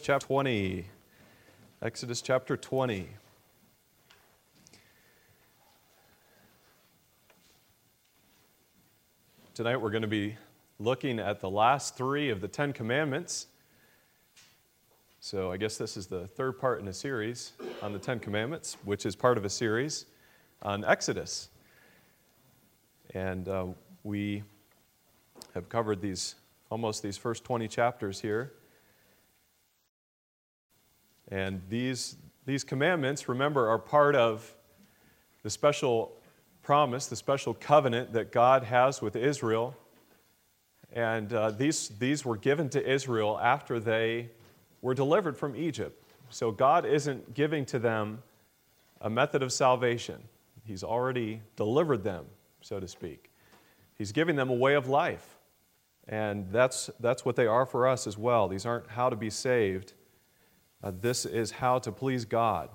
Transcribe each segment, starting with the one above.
chapter 20. Exodus chapter 20. Tonight we're going to be looking at the last three of the Ten Commandments. So I guess this is the third part in a series on the Ten Commandments, which is part of a series on Exodus. And we have covered these first 20 chapters here. And these commandments, remember, are part of the special promise, the special covenant that God has with Israel. And these were given to Israel after they were delivered from Egypt. So God isn't giving to them a method of salvation. He's already delivered them, so to speak. He's giving them a way of life. And that's what they are for us as well. These aren't how to be saved. This is how to please God.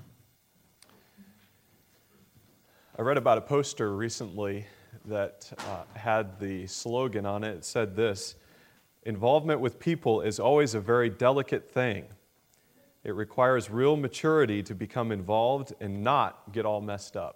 I read about a poster recently that had the slogan on it. It said this: "Involvement with people is always a very delicate thing. It requires real maturity to become involved and not get all messed up."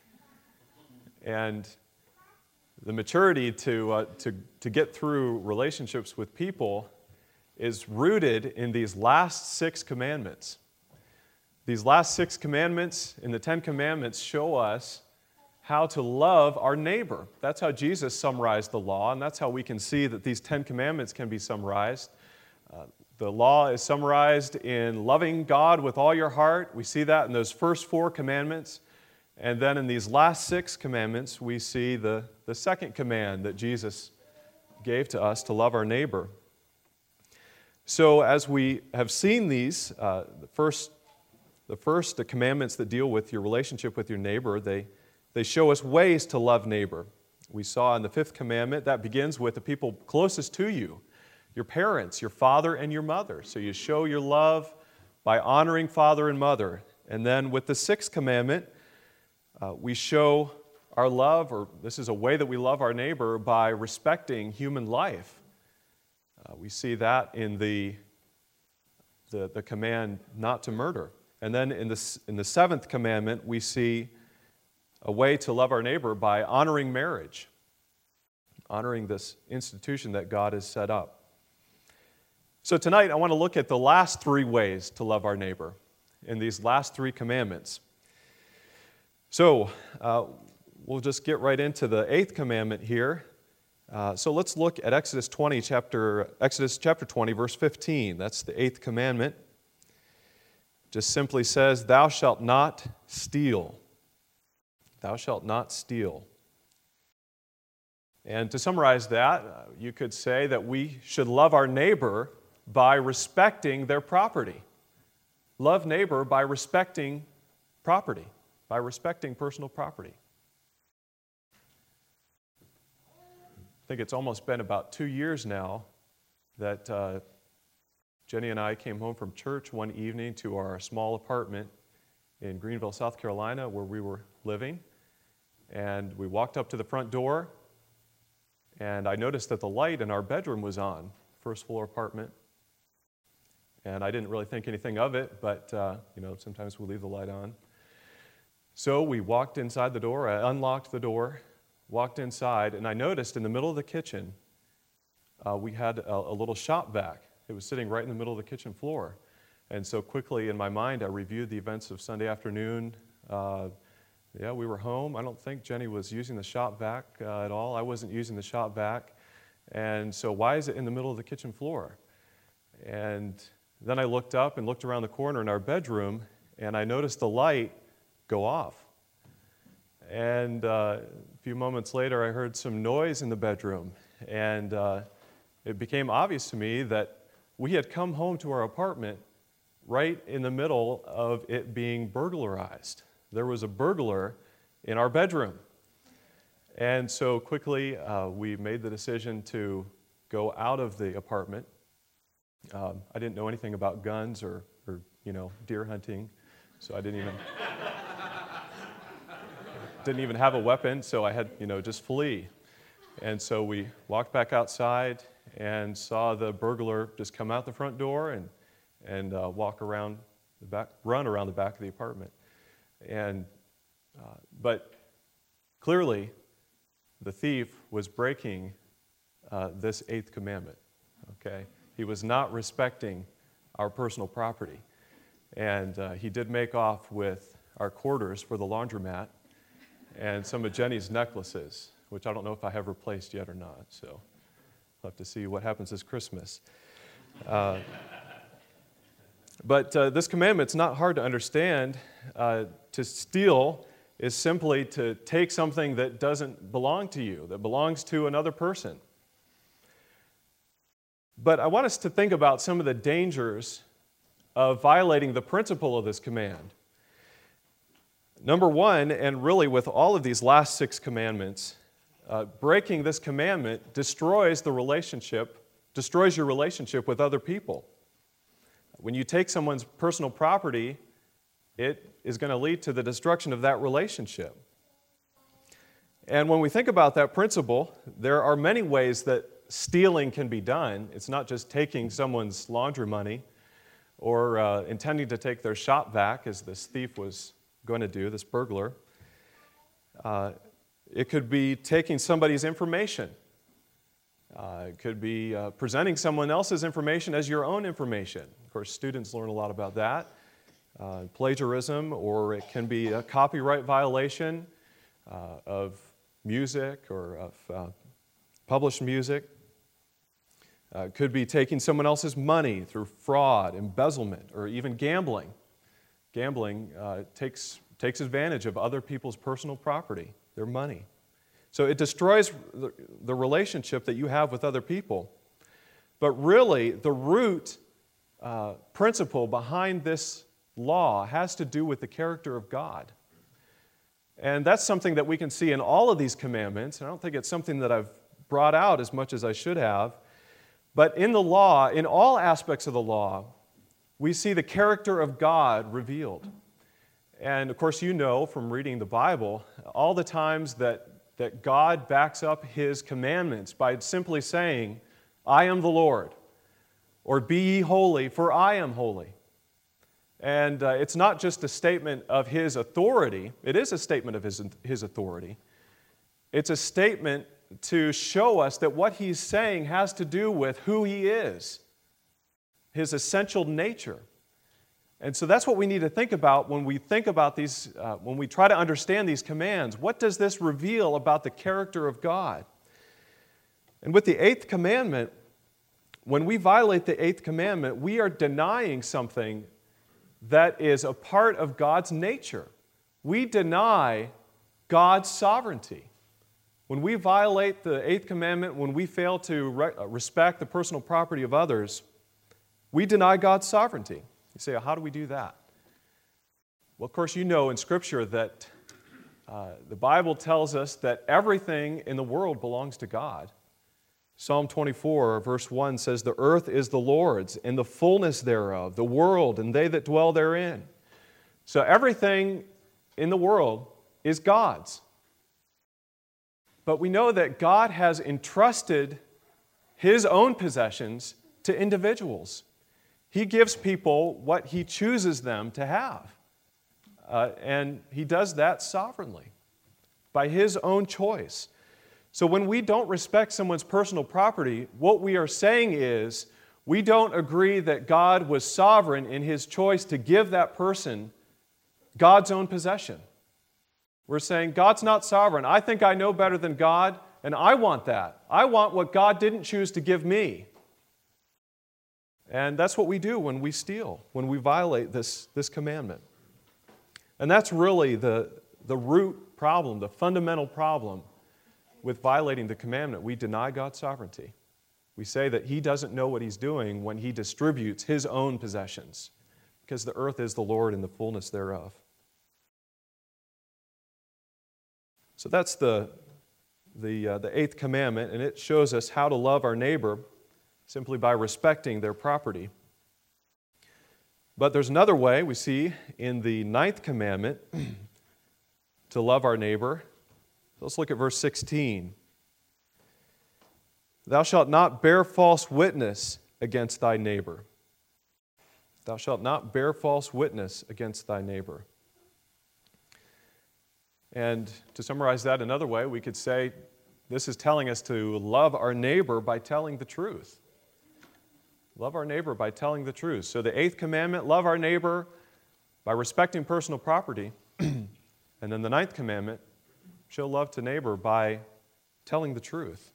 And the maturity to get through relationships with people is rooted in these last 6 commandments. These last 6 commandments in the 10 Commandments show us how to love our neighbor. That's how Jesus summarized the law, and that's how we can see that these 10 Commandments can be summarized. The law is summarized in loving God with all your heart. We see that in those first 4 commandments. And then in these last 6 commandments, we see the second command that Jesus gave to us, to love our neighbor. So as we have seen these, the first commandments that deal with your relationship with your neighbor, they show us ways to love neighbor. We saw in the 5th commandment, that begins with the people closest to you, your parents, your father and your mother. So you show your love by honoring father and mother. And then with the 6th commandment, we show our love, or this is a way that we love our neighbor, by respecting human life. We see that in the command not to murder. And then in the 7th commandment, we see a way to love our neighbor by honoring marriage, honoring this institution that God has set up. So tonight, I want to look at the last 3 ways to love our neighbor in these last 3 commandments. So we'll just get right into the 8th commandment here. So let's look at Exodus chapter 20, verse 15. That's the 8th commandment. Just simply says, "Thou shalt not steal." Thou shalt not steal. And to summarize that, you could say that we should love our neighbor by respecting their property. Love neighbor by respecting property, by respecting personal property. I think it's almost been about 2 years now that Jenny and I came home from church one evening to our small apartment in Greenville, South Carolina, where we were living. And we walked up to the front door, and I noticed that the light in our bedroom was on, first floor apartment. And I didn't really think anything of it, but sometimes we leave the light on. So we walked inside the door, I unlocked the door, walked inside, and I noticed in the middle of the kitchen, we had a little shop vac. It was sitting right in the middle of the kitchen floor. And so quickly in my mind, I reviewed the events of Sunday afternoon. We were home. I don't think Jenny was using the shop vac at all. I wasn't using the shop vac. And so why is it in the middle of the kitchen floor? And then I looked up and looked around the corner in our bedroom, and I noticed the light go off. And a few moments later, I heard some noise in the bedroom, and it became obvious to me that we had come home to our apartment right in the middle of it being burglarized. There was a burglar in our bedroom. And so quickly, we made the decision to go out of the apartment. I didn't know anything about guns or deer hunting, so I didn't even have a weapon, so I had, just flee. And so we walked back outside and saw the burglar just come out the front door and and walk around the back, run around the back of the apartment. And but clearly, the thief was breaking this eighth commandment. Okay, he was not respecting our personal property, and he did make off with our quarters for the laundromat and some of Jenny's necklaces, which I don't know if I have replaced yet or not. So we'll have to see what happens this Christmas. But this commandment's not hard to understand. To steal is simply to take something that doesn't belong to you, that belongs to another person. But I want us to think about some of the dangers of violating the principle of this command. Number one, and really with all of these last 6 commandments, breaking this commandment destroys your relationship with other people. When you take someone's personal property, it is going to lead to the destruction of that relationship. And when we think about that principle, there are many ways that stealing can be done. It's not just taking someone's laundry money or intending to take their shop vac, as this thief was going to do, this burglar. It could be taking somebody's information. It could be presenting someone else's information as your own information. Of course, students learn a lot about that. Plagiarism, or it can be a copyright violation of music or of published music. It could be taking someone else's money through fraud, embezzlement, or even gambling. Gambling takes advantage of other people's personal property, their money. So it destroys the relationship that you have with other people. But really, the root principle behind this law has to do with the character of God. And that's something that we can see in all of these commandments. And I don't think it's something that I've brought out as much as I should have. But in the law, in all aspects of the law, we see the character of God revealed. And of course, you know from reading the Bible, all the times that God backs up His commandments by simply saying, I am the Lord, or be ye holy, for I am holy. And it's not just a statement of His authority. It is a statement of His authority. It's a statement to show us that what He's saying has to do with who He is, His essential nature. And so that's what we need to think about when we think about these, when we try to understand these commands. What does this reveal about the character of God? And with the 8th commandment, when we violate the 8th commandment, we are denying something that is a part of God's nature. We deny God's sovereignty. When we violate the 8th commandment, when we fail to respect the personal property of others, we deny God's sovereignty. You say, how do we do that? Well, of course, you know in Scripture that the Bible tells us that everything in the world belongs to God. Psalm 24, verse 1 says, the earth is the Lord's, and the fullness thereof, the world, and they that dwell therein. So everything in the world is God's. But we know that God has entrusted His own possessions to individuals. He gives people what He chooses them to have. And He does that sovereignly, by His own choice. So when we don't respect someone's personal property, what we are saying is we don't agree that God was sovereign in His choice to give that person God's own possession. We're saying God's not sovereign. I think I know better than God, and I want that. I want what God didn't choose to give me. And that's what we do when we steal, when we violate this commandment. And that's really the root problem, the fundamental problem with violating the commandment. We deny God's sovereignty. We say that He doesn't know what He's doing when He distributes His own possessions, because the earth is the Lord and the fullness thereof. So that's the 8th commandment, and it shows us how to love our neighbor simply by respecting their property. But there's another way we see in the 9th commandment to love our neighbor. Let's look at verse 16. Thou shalt not bear false witness against thy neighbor. Thou shalt not bear false witness against thy neighbor. And to summarize that another way, we could say this is telling us to love our neighbor by telling the truth. Love our neighbor by telling the truth. So the eighth commandment, love our neighbor by respecting personal property. And then the ninth commandment, show love to neighbor by telling the truth.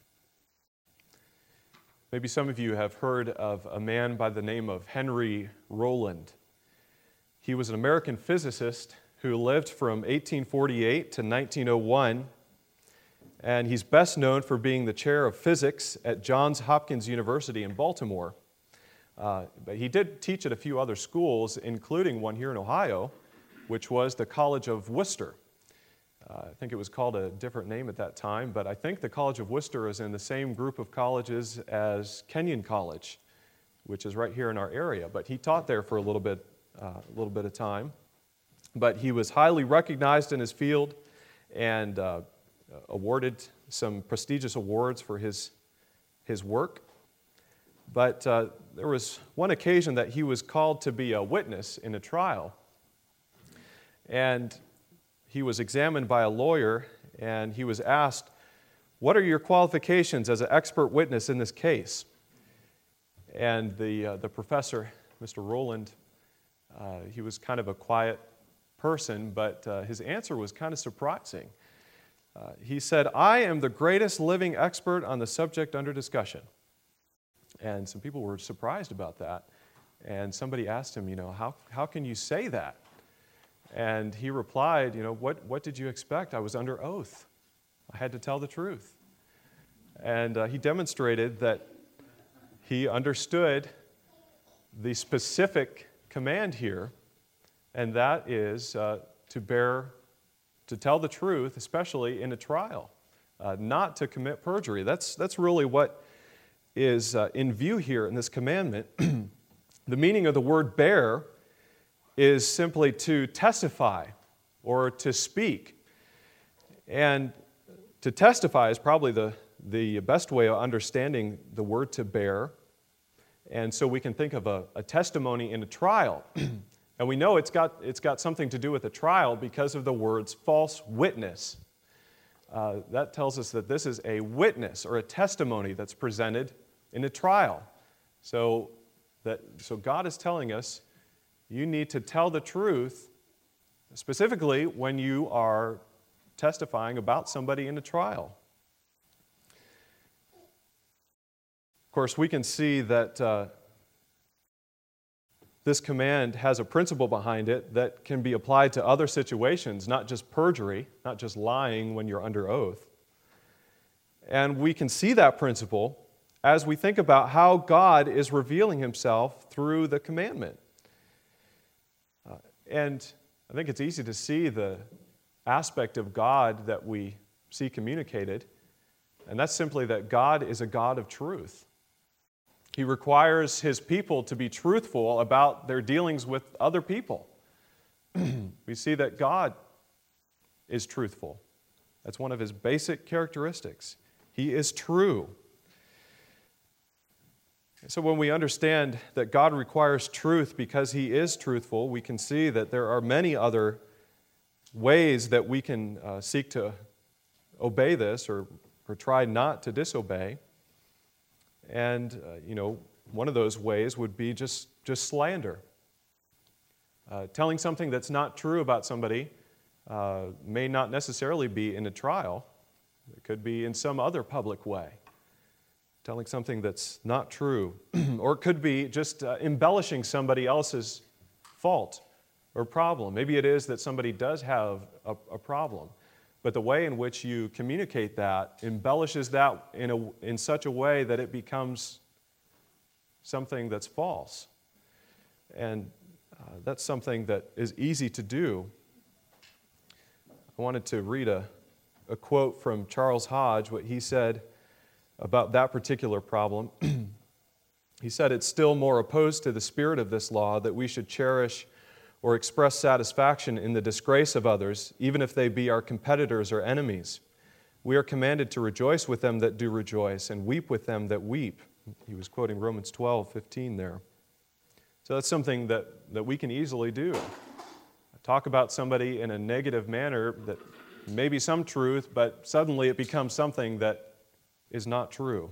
Maybe some of you have heard of a man by the name of Henry Rowland. He was an American physicist who lived from 1848 to 1901, and he's best known for being the chair of physics at Johns Hopkins University in Baltimore. But he did teach at a few other schools, including one here in Ohio, which was the College of Worcester. I think it was called a different name at that time, but I think the College of Worcester is in the same group of colleges as Kenyon College, which is right here in our area. But he taught there for a little bit of time. But he was highly recognized in his field and awarded some prestigious awards for his work. But there was one occasion that he was called to be a witness in a trial. And he was examined by a lawyer, and he was asked, "What are your qualifications as an expert witness in this case?" And the professor, Mr. Rowland, he was kind of a quiet person, but his answer was kind of surprising. He said, "I am the greatest living expert on the subject under discussion." And some people were surprised about that. And somebody asked him, how can you say that? And he replied, what did you expect? I was under oath. I had to tell the truth. And he demonstrated that he understood the specific command here, and that is to tell the truth, especially in a trial, not to commit perjury. That's really what is in view here in this commandment. The meaning of the word bear is simply to testify or to speak. And to testify is probably the best way of understanding the word to bear. And so we can think of a testimony in a trial. And we know it's got something to do with a trial because of the words false witness. That tells us that this is a witness or a testimony that's presented in a trial. So God is telling us you need to tell the truth, specifically when you are testifying about somebody in a trial. Of course, we can see that this command has a principle behind it that can be applied to other situations, not just perjury, not just lying when you're under oath. And we can see that principle as we think about how God is revealing Himself through the commandment. And I think it's easy to see the aspect of God that we see communicated, and that's simply that God is a God of truth. He requires His people to be truthful about their dealings with other people. We see that God is truthful. That's one of His basic characteristics. He is true. So when we understand that God requires truth because He is truthful, we can see that there are many other ways that we can seek to obey this or try not to disobey. And, one of those ways would be just slander. Telling something that's not true about somebody may not necessarily be in a trial. It could be in some other public way. Telling something that's not true. Or it could be just embellishing somebody else's fault or problem. Maybe it is that somebody does have a problem, but the way in which you communicate that embellishes that in such a way that it becomes something that's false. And that's something that is easy to do. I wanted to read a quote from Charles Hodge, what he said about that particular problem. He said, "It's still more opposed to the spirit of this law that we should cherish or express satisfaction in the disgrace of others, even if they be our competitors or enemies. We are commanded to rejoice with them that do rejoice and weep with them that weep." He was quoting Romans 12:15 there. So that's something that we can easily do. Talk about somebody in a negative manner that may be some truth, but suddenly it becomes something that is not true.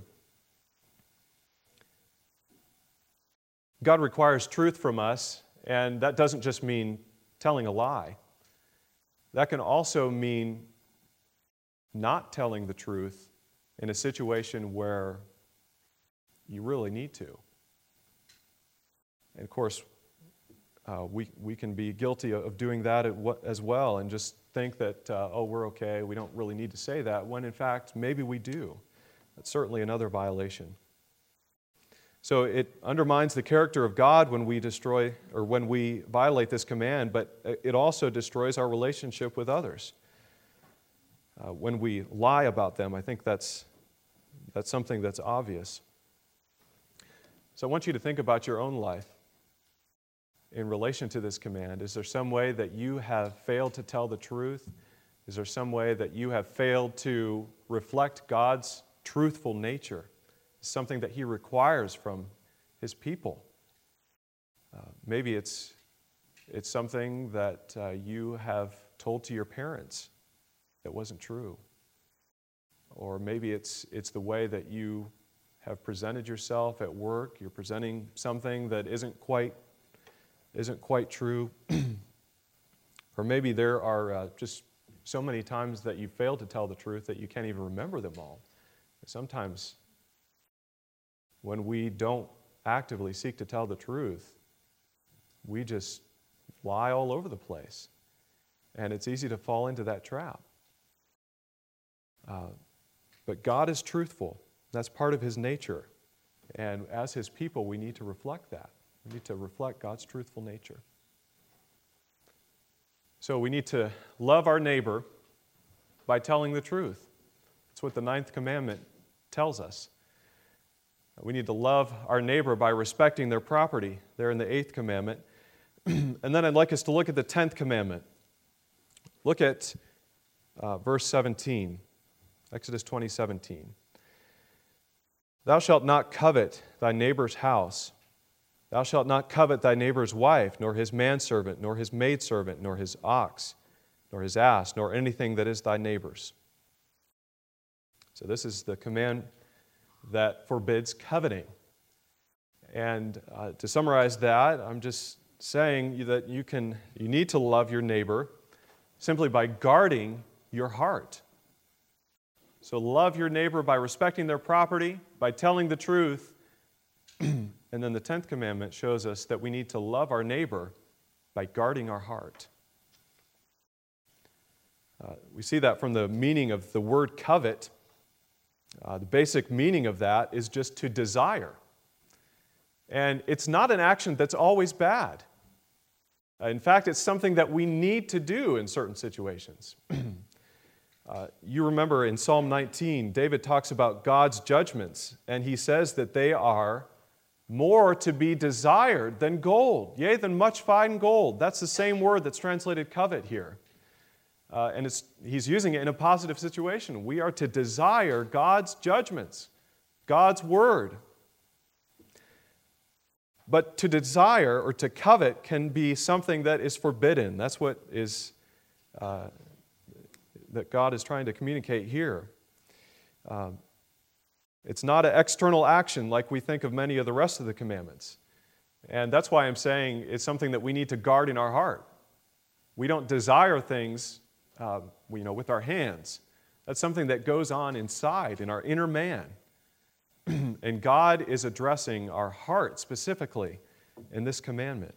God requires truth from us, and that doesn't just mean telling a lie. That can also mean not telling the truth in a situation where you really need to. And of course, we can be guilty of doing that as well and just think that, we're okay, we don't really need to say that, when in fact, maybe we do. That's certainly another violation. So it undermines the character of God when we destroy or when we violate this command, but it also destroys our relationship with others. When we lie about them, I think that's something that's obvious. So I want you to think about your own life in relation to this command. Is there some way that you have failed to tell the truth? Is there some way that you have failed to reflect God's truthful nature? Something that He requires from His people. Maybe it's something that you have told to your parents that wasn't true. Or maybe it's the way that you have presented yourself at work. You're presenting something that isn't quite true. Or maybe there are just so many times that you failed to tell the truth that you can't even remember them all. Sometimes when we don't actively seek to tell the truth, we just lie all over the place. And it's easy to fall into that trap. But God is truthful. That's part of His nature. And as His people, we need to reflect that. We need to reflect God's truthful nature. So we need to love our neighbor by telling the truth. That's what the 9th commandment tells us. We need to love our neighbor by respecting their property, there in the 8th commandment. And then I'd like us to look at the 10th commandment. Look at verse 17, Exodus 20:17. Thou shalt not covet thy neighbor's house. Thou shalt not covet thy neighbor's wife, nor his manservant, nor his maidservant, nor his ox, nor his ass, nor anything that is thy neighbor's. So this is the command that forbids coveting. And to summarize that, I'm just saying that you need to love your neighbor simply by guarding your heart. So love your neighbor by respecting their property, by telling the truth. And then the 10th commandment shows us that we need to love our neighbor by guarding our heart. We see that from the meaning of the word covet. The basic meaning of that is just to desire. And it's not an action that's always bad. In fact, it's something that we need to do in certain situations. You remember in Psalm 19, David talks about God's judgments, and he says that they are more to be desired than gold, yea, than much fine gold. That's the same word that's translated covet here. And he's using it in a positive situation. We are to desire God's judgments, God's word. But to desire or to covet can be something that is forbidden. That's what is that God is trying to communicate here. It's not an external action like we think of many of the rest of the commandments. And that's why I'm saying it's something that we need to guard in our heart. We don't desire things with our hands. That's something that goes on inside, in our inner man. And God is addressing our heart specifically in this commandment.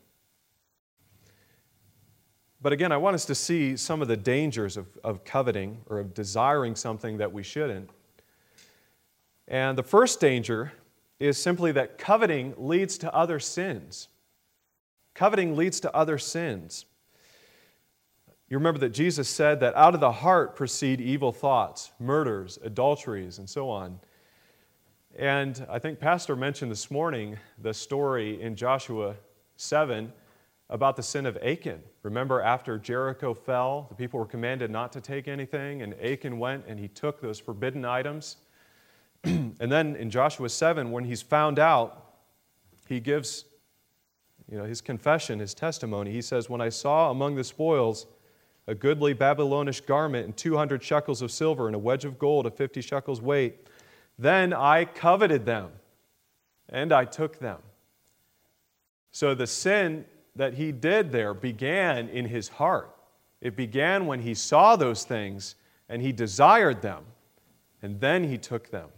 But again, I want us to see some of the dangers of coveting or of desiring something that we shouldn't. And the first danger is simply that coveting leads to other sins. Coveting leads to other sins. You remember that Jesus said that out of the heart proceed evil thoughts, murders, adulteries, and so on. And I think Pastor mentioned this morning the story in Joshua 7 about the sin of Achan. Remember, after Jericho fell, the people were commanded not to take anything, and Achan went and he took those forbidden items. And then in Joshua 7, when he's found out, he gives his confession, his testimony. He says, "When I saw among the spoils a goodly Babylonish garment and 200 shekels of silver and a wedge of gold of 50 shekels weight, then I coveted them and I took them." So the sin that he did there began in his heart. It began when he saw those things and he desired them, and then he took them.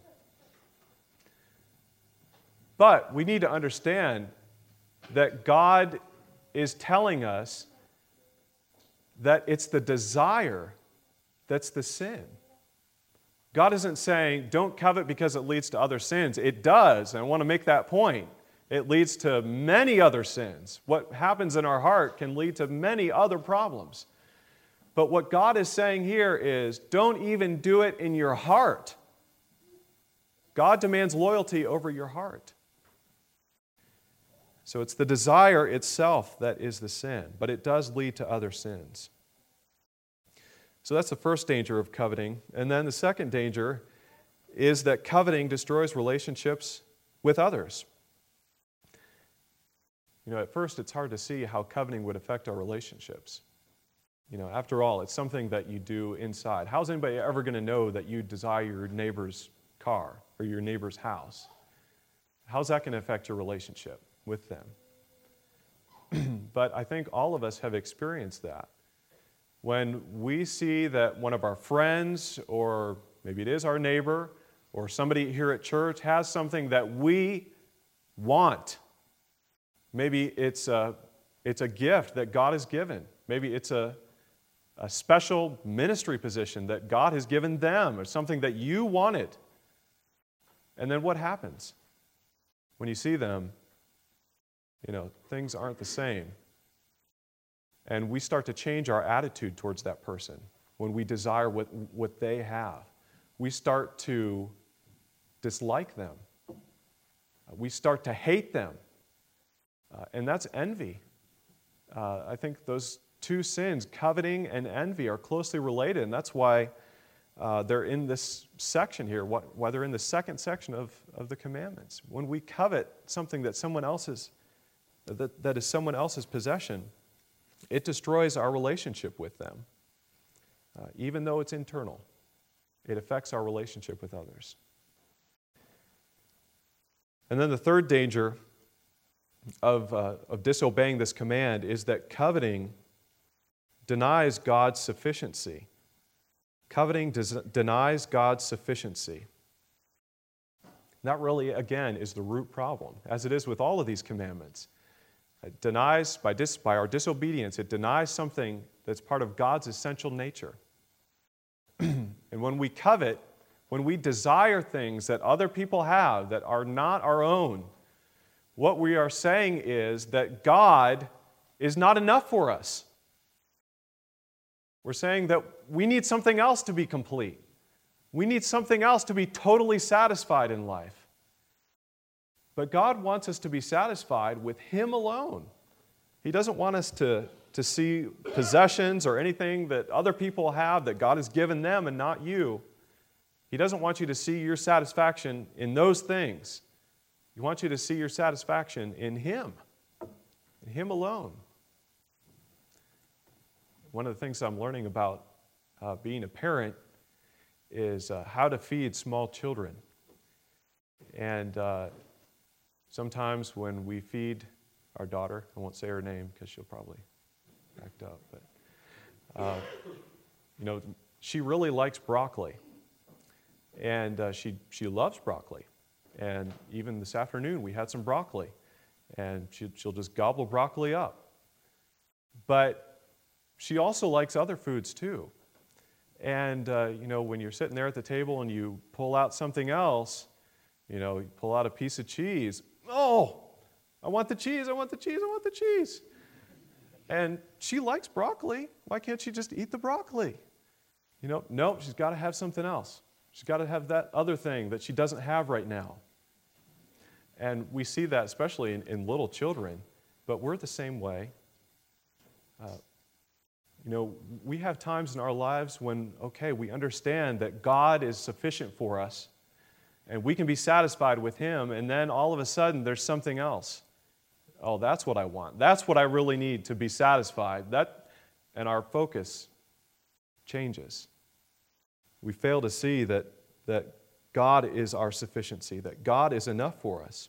But we need to understand that God is telling us that it's the desire that's the sin. God isn't saying, don't covet because it leads to other sins. It does, and I want to make that point. It leads to many other sins. What happens in our heart can lead to many other problems. But what God is saying here is, don't even do it in your heart. God demands loyalty over your heart. So it's the desire itself that is the sin, but it does lead to other sins. So that's the first danger of coveting. And then the second danger is that coveting destroys relationships with others. At first it's hard to see how coveting would affect our relationships. After all, it's something that you do inside. How's anybody ever going to know that you desire your neighbor's car or your neighbor's house? How's that going to affect your relationship with them? But I think all of us have experienced that. When we see that one of our friends, or maybe it is our neighbor, or somebody here at church has something that we want. Maybe it's a gift that God has given. Maybe it's a special ministry position that God has given them, or something that you wanted. And then what happens? When you see them, things aren't the same. And we start to change our attitude towards that person when we desire what they have. We start to dislike them. We start to hate them. And that's envy. I think those two sins, coveting and envy, are closely related, and that's why they're in this section here, why they're in the second section of the commandments. When we covet something that that is someone else's possession, it destroys our relationship with them. Even though it's internal, it affects our relationship with others. And then the third danger of disobeying this command is that coveting denies God's sufficiency. Coveting denies God's sufficiency. That really, again, is the root problem, as it is with all of these commandments. It denies, by our disobedience, it denies something that's part of God's essential nature. And when we covet, when we desire things that other people have that are not our own, what we are saying is that God is not enough for us. We're saying that we need something else to be complete. We need something else to be totally satisfied in life. But God wants us to be satisfied with Him alone. He doesn't want us to see possessions or anything that other people have that God has given them and not you. He doesn't want you to see your satisfaction in those things. He wants you to see your satisfaction in Him alone. One of the things I'm learning about being a parent is how to feed small children. And sometimes when we feed our daughter, I won't say her name because she'll probably act up, but she really likes broccoli. And she loves broccoli. And even this afternoon, we had some broccoli. And she'll just gobble broccoli up. But she also likes other foods too. And, when you're sitting there at the table and you pull out something else, you pull out a piece of cheese. Oh, I want the cheese, I want the cheese, I want the cheese. And she likes broccoli. Why can't she just eat the broccoli? No, she's got to have something else. She's got to have that other thing that she doesn't have right now. And we see that especially in little children, but we're the same way. We have times in our lives when, we understand that God is sufficient for us, and we can be satisfied with Him, and then all of a sudden there's something else oh, that's what I want. That's what I really need to be satisfied. And our focus changes. We fail to see that God is our sufficiency, that God is enough for us.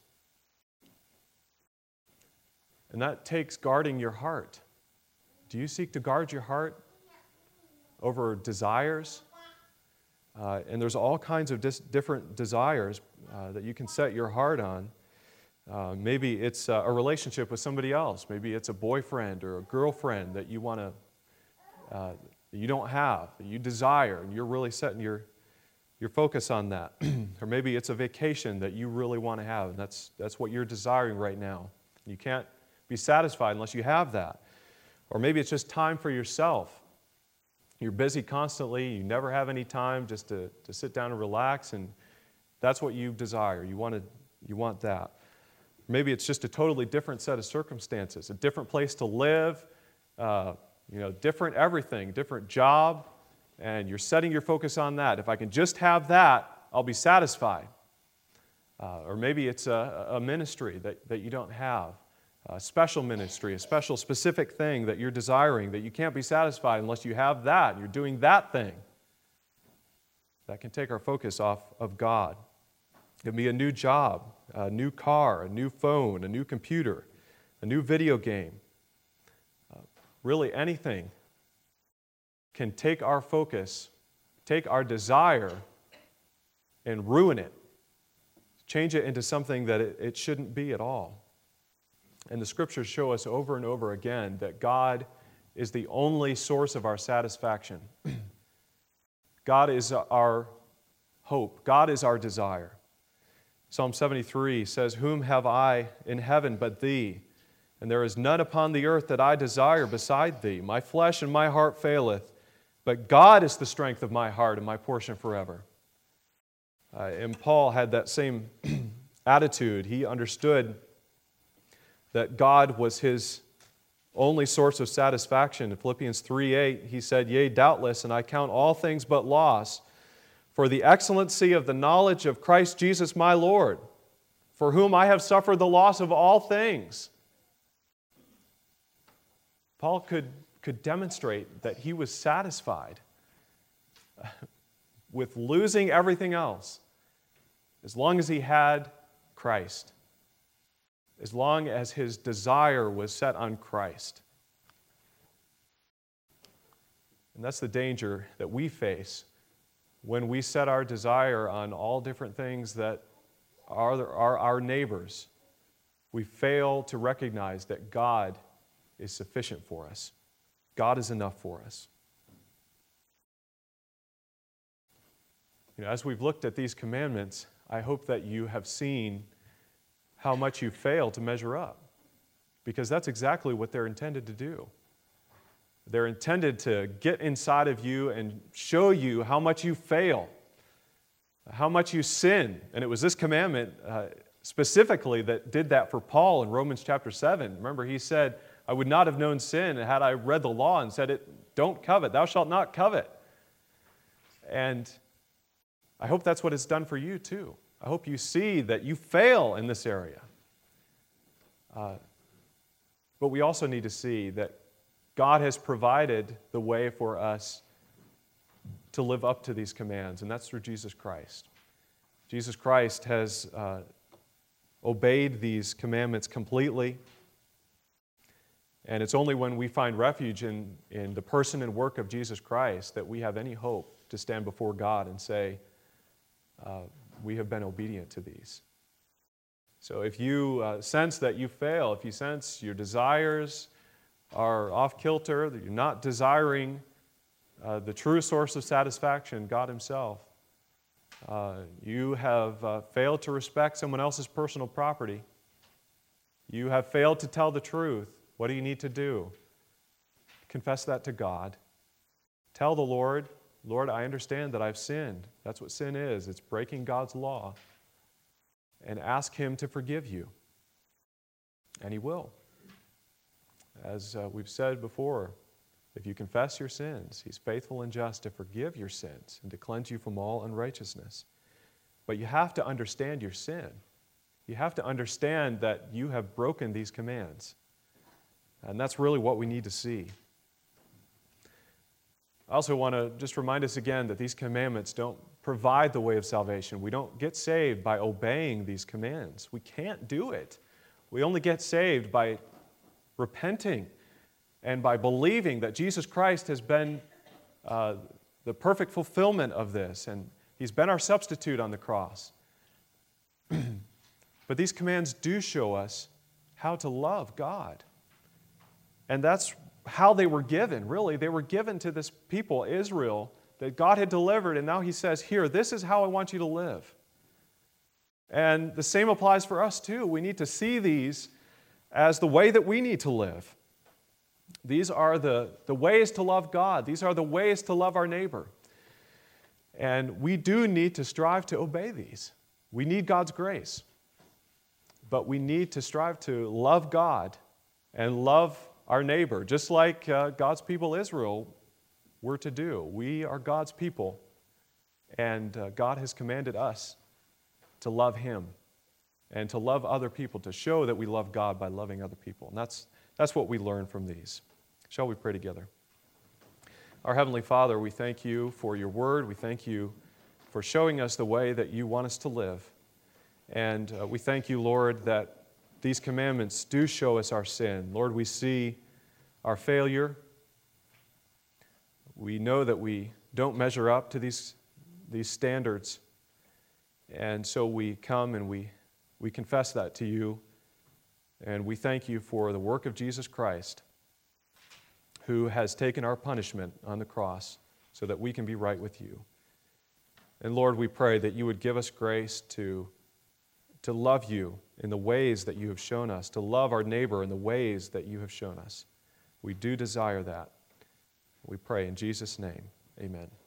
And that takes guarding your heart. Do you seek to guard your heart over desires? And there's all kinds of different desires that you can set your heart on. Maybe it's a relationship with somebody else. Maybe it's a boyfriend or a girlfriend that you want to, that you don't have, that you desire, and you're really setting your focus on that. Or maybe it's a vacation that you really want to have, and that's what you're desiring right now. You can't be satisfied unless you have that. Or maybe it's just time for yourself. You're busy constantly, you never have any time just to sit down and relax, and that's what you desire. You want that. Maybe it's just a totally different set of circumstances, a different place to live, different everything, different job, and you're setting your focus on that. If I can just have that, I'll be satisfied. Or maybe it's a ministry that you don't have, a special ministry, a special specific thing that you're desiring that you can't be satisfied unless you have that, and you're doing that thing. That can take our focus off of God. It can be a new job, a new car, a new phone, a new computer, a new video game. Really anything can take our focus, take our desire, and ruin it. Change it into something that it shouldn't be at all. And the Scriptures show us over and over again that God is the only source of our satisfaction. God is our hope. God is our desire. Psalm 73 says, "Whom have I in heaven but Thee? And there is none upon the earth that I desire beside Thee. My flesh and my heart faileth, but God is the strength of my heart and my portion forever." And Paul had that same attitude. He understood that God was his only source of satisfaction. In Philippians 3:8, he said, "Yea, doubtless, and I count all things but loss, for the excellency of the knowledge of Christ Jesus my Lord, for whom I have suffered the loss of all things." Paul could demonstrate that he was satisfied with losing everything else as long as he had Christ, as long as his desire was set on Christ. And that's the danger that we face when we set our desire on all different things that are our neighbors. We fail to recognize that God is sufficient for us. God is enough for us. As we've looked at these commandments, I hope that you have seen how much you fail to measure up, because that's exactly what they're intended to do. They're intended to get inside of you and show you how much you fail, how much you sin. And it was this commandment specifically that did that for Paul in Romans chapter 7. Remember, he said, "I would not have known sin had I read the law and said it, don't covet, thou shalt not covet." And I hope that's what it's done for you too. I hope you see that you fail in this area. But we also need to see that God has provided the way for us to live up to these commands, and that's through Jesus Christ. Jesus Christ has obeyed these commandments completely, and it's only when we find refuge in the person and work of Jesus Christ that we have any hope to stand before God and say, we have been obedient to these. So if you sense that you fail, if you sense your desires are off kilter, that you're not desiring the true source of satisfaction, God Himself, you have failed to respect someone else's personal property, you have failed to tell the truth, what do you need to do? Confess that to God. Tell the Lord, "Lord, I understand that I've sinned." That's what sin is. It's breaking God's law. And ask Him to forgive you. And He will. As we've said before, if you confess your sins, He's faithful and just to forgive your sins and to cleanse you from all unrighteousness. But you have to understand your sin. You have to understand that you have broken these commands. And that's really what we need to see. I also want to just remind us again that these commandments don't provide the way of salvation. We don't get saved by obeying these commands. We can't do it. We only get saved by repenting and by believing that Jesus Christ has been the perfect fulfillment of this, and He's been our substitute on the cross. But these commands do show us how to love God. And that's how they were given, really. They were given to this people, Israel, that God had delivered, and now He says, here, this is how I want you to live. And the same applies for us too. We need to see these as the way that we need to live. These are the ways to love God. These are the ways to love our neighbor. And we do need to strive to obey these. We need God's grace. But we need to strive to love God and love our neighbor, just like God's people Israel were to do. We are God's people, and God has commanded us to love Him and to love other people, to show that we love God by loving other people. And that's what we learn from these. Shall we pray together? Our Heavenly Father, we thank You for Your word. We thank You for showing us the way that You want us to live. And we thank You, Lord, that these commandments do show us our sin. Lord, we see our failure. We know that we don't measure up to these standards. And so we come and we confess that to You. And we thank You for the work of Jesus Christ, who has taken our punishment on the cross so that we can be right with You. And Lord, we pray that You would give us grace to love You in the ways that You have shown us, to love our neighbor in the ways that You have shown us. We do desire that. We pray in Jesus' name. Amen.